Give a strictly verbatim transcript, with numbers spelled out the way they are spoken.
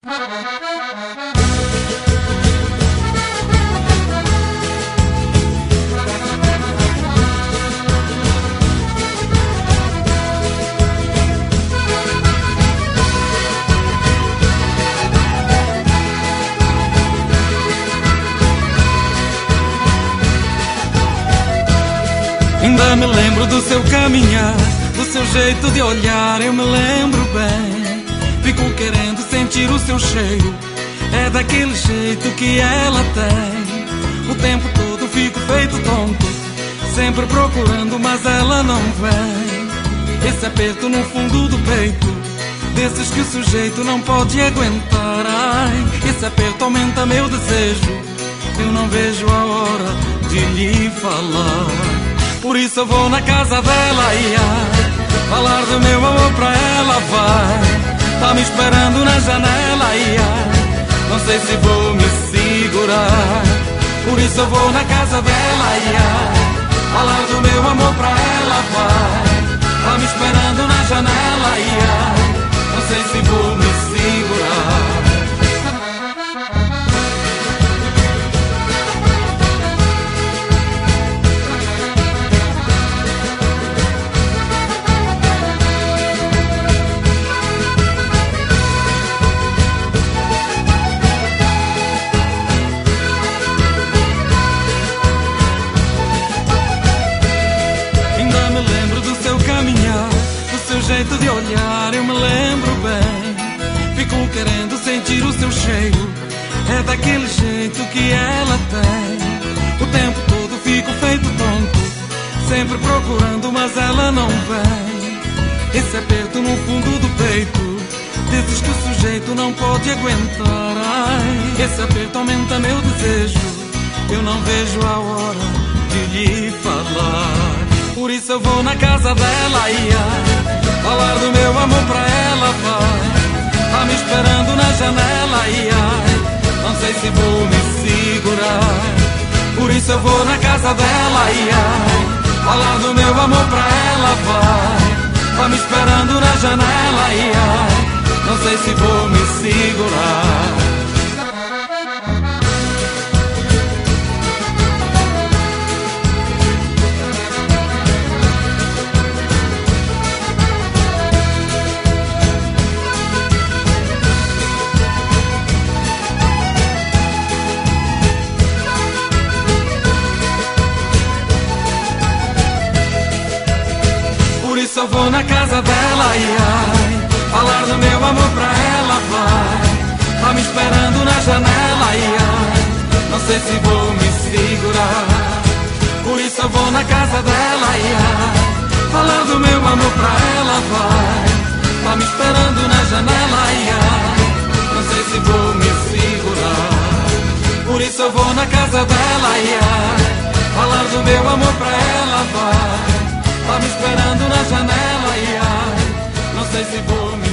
Ainda me lembro do seu caminhar, do seu jeito de olhar, eu me lembro bem. Fico querendo sentir o seu cheiro, é daquele jeito que ela tem. O tempo todo fico feito tonto, sempre procurando, mas ela não vem. Esse aperto no fundo do peito, desses que o sujeito não pode aguentar. Ai, esse aperto aumenta meu desejo, eu não vejo a hora de lhe falar. Por isso eu vou na casa dela, ia falar do meu amor pra ela, vai. Tá me esperando na janela, ia, não sei se vou me segurar. Por isso eu vou na casa dela, ia falar do meu amor pra ela, vai. Tá me esperando na janela, ia, não sei se vou me segurar. Jeito de olhar, eu me lembro bem. Fico querendo sentir o seu cheiro, é daquele jeito que ela tem. O tempo todo fico feito tonto, sempre procurando, mas ela não vem. Esse aperto no fundo do peito, desses que o sujeito não pode aguentar. Ai, esse aperto aumenta meu desejo, eu não vejo a hora de lhe falar. Por isso eu vou na casa dela, ia falar do meu amor pra ela, vai. Tá me esperando na janela, ia, não sei se vou me segurar. Por isso eu vou na casa dela, ia falar do meu amor pra ela, vai. Tá me esperando na janela, ia, não sei se vou me segurar. Só vou na casa dela, ia falar do meu amor pra ela, vai. Tá me esperando na janela, ia, não sei se vou me segurar. Por isso eu vou na casa dela, ia falar do meu amor pra ela, vai. Tá me esperando na janela, ia, não sei se vou me segurar. Por isso eu vou na casa dela, ia falar do meu amor pra ela, vai. Tá me esperando na janela, ia, não sei se vou me